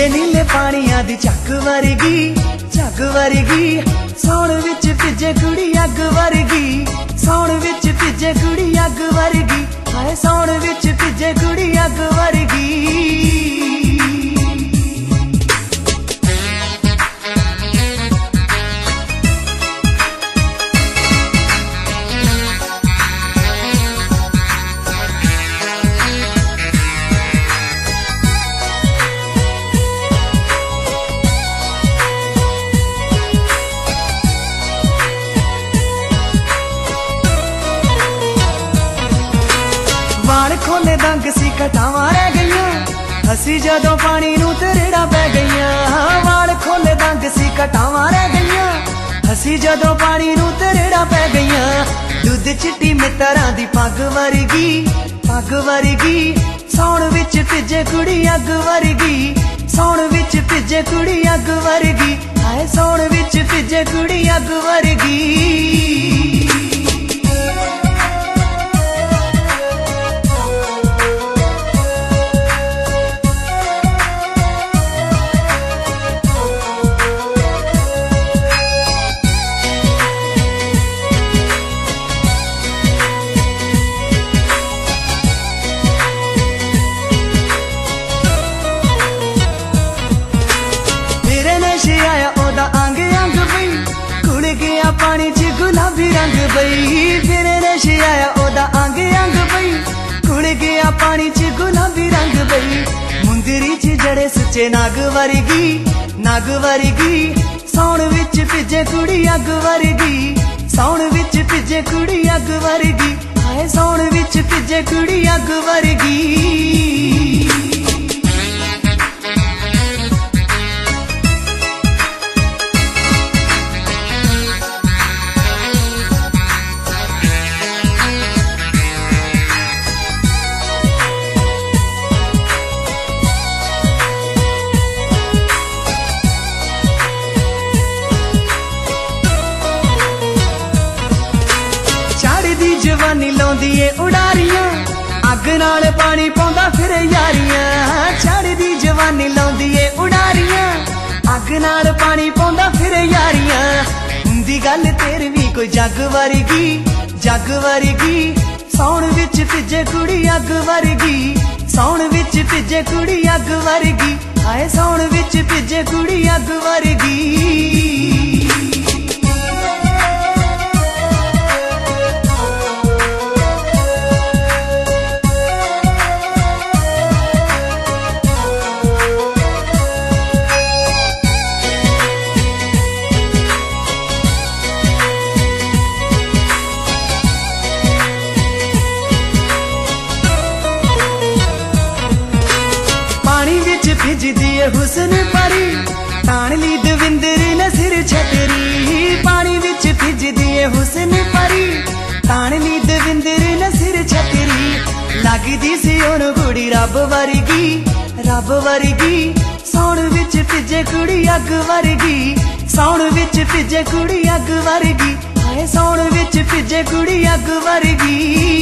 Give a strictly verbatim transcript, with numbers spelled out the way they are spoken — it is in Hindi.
नीले नीले पानिया दी झग वर्गी झग वर्गी सौण विच भिजे कुड़ी अग वर्गी सौण विच भिजे कुड़ी अग वर्गी हाय सौण विच भिजे कुड़ी अग वर्गी वाल खोले दंग सी घटावां रह गईयां हसी जदों पानी नूं तरेड़ा पै गईयां वाल खोले दंग सी घटावां रह गईयां हसी जदों पानी नूं तरेड़ा पै गईयां दुध चिट्टी मित्तरां दी पग वर्गी पग वर्गी सौण विच भिजे कुड़ी अग वर्गी सौण विच भिजे कुड़ी अग वर्गी हाय सौण विच भिजे कुड़ी अग वर्गी आया ओदा अंग अंग बई खुल गया पानी च गुलाबी रंग बई फिर नशे आया ओदा अंग अंग बई खुल गया पानी च गुलाबी रंग बई मुंदरी च जड़े सुचे नाग वर्गी नाग वर्गी सौण विच भिजे कुड़ी अग वर्गी सौण विच भिजे कुड़ी अग वर्गी हाय सौण विच भिजे कुड़ी अग वर्गी जवानी लाउंदी ए उड़ारियां अग नाल पानी पाउंदा फिर यारियां चढ़दी जवानी लाउंदी ए उड़ारियां अग नाल पानी पाउंदा फिर यारियां हुंदी गल तेरी भी कोई जग वर्गी जग वर्गी सौण विच भिजे कुड़ी अग वर्गी सौण विच भिजे कुड़ी अग वर्गी हाय सौण विच भिजे कुड़ी अग वर्गी भिजदी है हुस्न परी तान ली दविंदर ने सिर छतरी पानी विच भिजदी है हुस्न परी तान ली दविंदर ने सिर छतरी लगदी सी ओन कुड़ी रब वर्गी रब वर्गी सौण विच भिजे कुड़ी अग वर्गी सौण विच भिजे कुड़ी अग वर्गी हाय सौण विच भिजे कुड़ी अग वर्गी